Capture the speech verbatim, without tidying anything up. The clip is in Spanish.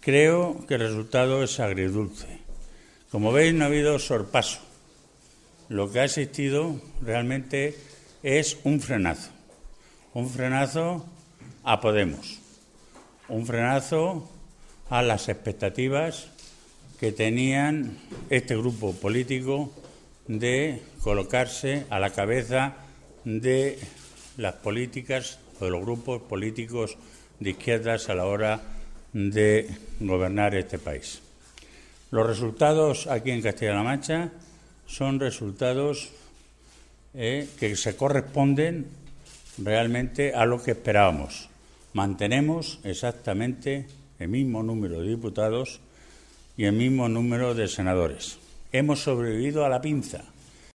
Creo que el resultado es agridulce. Como veis, no ha habido sorpaso. Lo que ha existido realmente es un frenazo. Un frenazo a Podemos. Un frenazo a las expectativas que tenían este grupo político de colocarse a la cabeza de las políticas o de los grupos políticos de izquierdas a la hora de gobernar este país. Los resultados aquí en Castilla-La Mancha son resultados eh, que se corresponden realmente a lo que esperábamos. Mantenemos exactamente el mismo número de diputados y el mismo número de senadores. Hemos sobrevivido a la pinza.